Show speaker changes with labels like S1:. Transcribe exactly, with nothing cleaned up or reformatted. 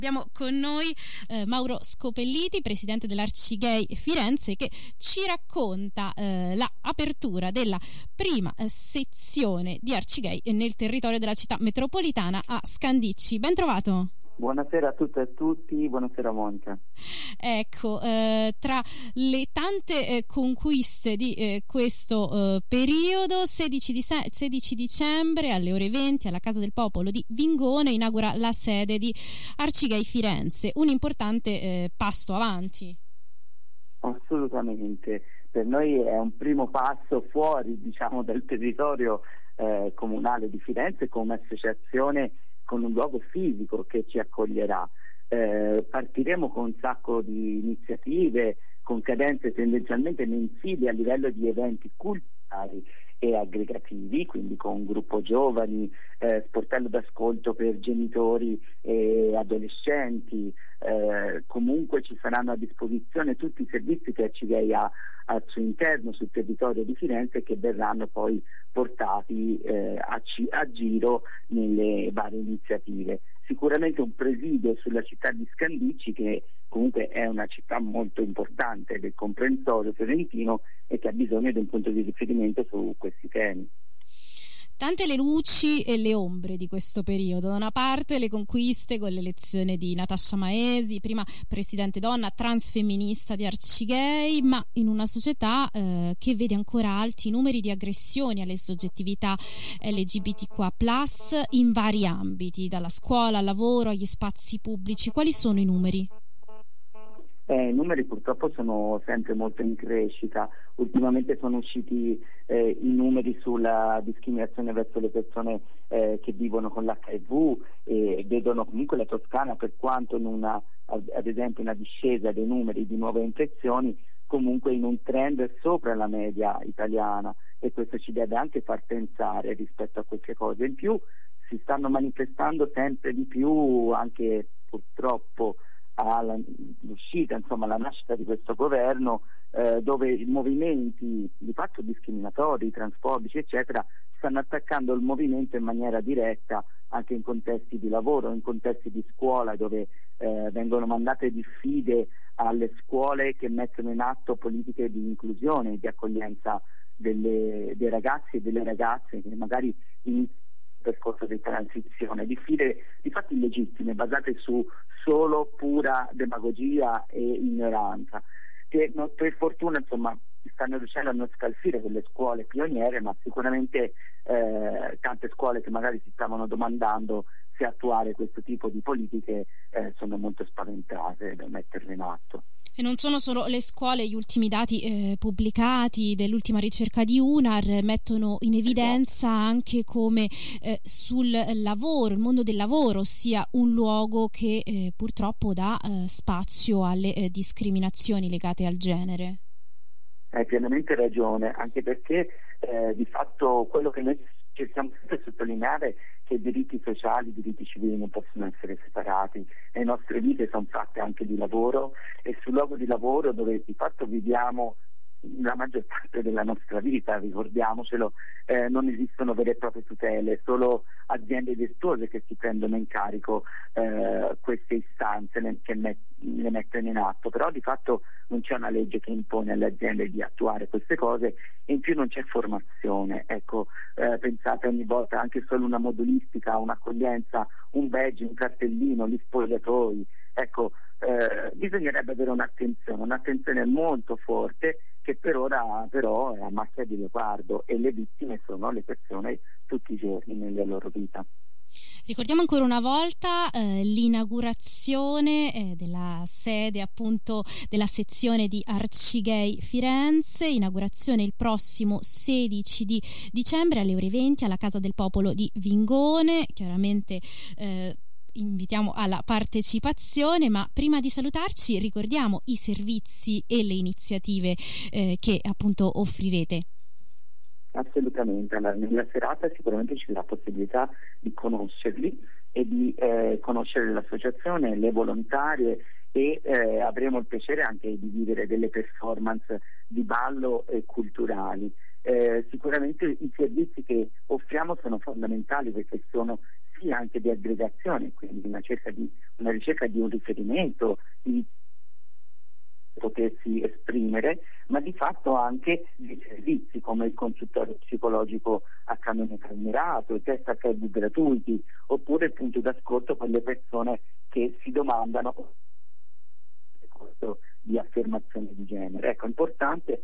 S1: Abbiamo con noi eh, Mauro Scopelliti, presidente dell'Arcigay Firenze, che ci racconta eh, l'apertura della prima eh, sezione di Arcigay nel territorio della città metropolitana a Scandicci. Ben trovato.
S2: Buonasera a tutte e a tutti, buonasera Monica.
S1: Ecco, eh, tra le tante eh, conquiste di eh, questo eh, periodo, sedici, di se- sedici dicembre alle ore venti alla Casa del Popolo di Vingone inaugura la sede di Arcigay Firenze, un importante eh, passo avanti.
S2: Assolutamente, per noi è un primo passo fuori, diciamo, dal territorio eh, comunale di Firenze con un'associazione con un luogo fisico che ci accoglierà. Eh, partiremo con un sacco di iniziative, con cadenze tendenzialmente mensili a livello di eventi culturali e aggregativi, quindi con un gruppo giovani, eh, sportello d'ascolto per genitori e adolescenti, eh, comunque ci saranno a disposizione tutti i servizi che Arcigay ha al suo interno sul territorio di Firenze, che verranno poi portati eh, a, ci- a giro nelle varie iniziative. Sicuramente un presidio sulla città di Scandicci, che comunque è una città molto importante del comprensorio fiorentino e che ha bisogno di un punto di riferimento su questi temi.
S1: Tante le luci e le ombre di questo periodo. Da una parte le conquiste con l'elezione di Natascia Maesi, prima presidente donna transfemminista di Arcigay, ma in una società eh, che vede ancora alti i numeri di aggressioni alle soggettività L G B T Q plus in vari ambiti, dalla scuola al lavoro agli spazi pubblici. Quali sono i numeri?
S2: Eh, I numeri purtroppo sono sempre molto in crescita. Ultimamente sono usciti eh, i numeri sulla discriminazione verso le persone eh, che vivono con l'H I V e vedono comunque la Toscana, per quanto in una, ad esempio una discesa dei numeri di nuove infezioni, comunque in un trend sopra la media italiana, e questo ci deve anche far pensare rispetto a queste cose. In più si stanno manifestando sempre di più anche purtroppo all'uscita, insomma, la nascita di questo governo, eh, dove i movimenti di fatto discriminatori, transfobici, eccetera, stanno attaccando il movimento in maniera diretta anche in contesti di lavoro, in contesti di scuola, dove eh, vengono mandate diffide alle scuole che mettono in atto politiche di inclusione, di accoglienza delle, dei ragazzi e delle ragazze che magari iniziano percorso di transizione, diffide di fatti illegittime, basate su solo pura demagogia e ignoranza, che no, per fortuna insomma stanno riuscendo a non scalfire quelle scuole pioniere, ma sicuramente eh, tante scuole che magari si stavano domandando se attuare questo tipo di politiche eh, sono molto spaventate da metterle in atto.
S1: E non sono solo le scuole, gli ultimi dati eh, pubblicati dell'ultima ricerca di UNAR mettono in evidenza anche come eh, sul lavoro, il mondo del lavoro sia un luogo che eh, purtroppo dà eh, spazio alle eh, discriminazioni legate al genere.
S2: Hai pienamente ragione, anche perché eh, di fatto quello che noi cerchiamo sempre di sottolineare che i diritti sociali, i diritti civili non possono essere separati. Le nostre vite sono fatte anche di lavoro, e sul luogo di lavoro dove di fatto viviamo la maggior parte della nostra vita, ricordiamocelo, eh, non esistono vere e proprie tutele, solo aziende virtuose che si prendono in carico eh, queste istanze ne, che met, le mettono in atto, però di fatto non c'è una legge che impone alle aziende di attuare queste cose, e in più non c'è formazione. Ecco, eh, pensate ogni volta anche solo una modulistica, un'accoglienza, un badge, un cartellino, gli spogliatoi, ecco, eh, bisognerebbe avere un'attenzione, un'attenzione molto forte, che per ora però è a macchia di leopardo, e le vittime sono le persone tutti i giorni nella loro vita.
S1: Ricordiamo ancora una volta eh, l'inaugurazione eh, della sede appunto della sezione di Arcigay Firenze, inaugurazione il prossimo sedici di dicembre alle ore venti alla Casa del Popolo di Vingone. Chiaramente eh, invitiamo alla partecipazione, ma prima di salutarci ricordiamo i servizi e le iniziative eh, che appunto offrirete.
S2: Assolutamente, allora, nella serata sicuramente ci sarà possibilità di conoscerli e di eh, conoscere l'associazione, le volontarie, e eh, avremo il piacere anche di vivere delle performance di ballo e culturali. Eh, sicuramente i servizi che offriamo sono fondamentali, perché sono sia anche di aggregazione, quindi una ricerca di, una ricerca di un riferimento, di potersi esprimere, ma di fatto anche di servizi come il consultorio psicologico a canone calmirato, i test acca i vu gratuiti, oppure il punto d'ascolto per le persone che si domandano di affermazione di genere. Ecco, è importante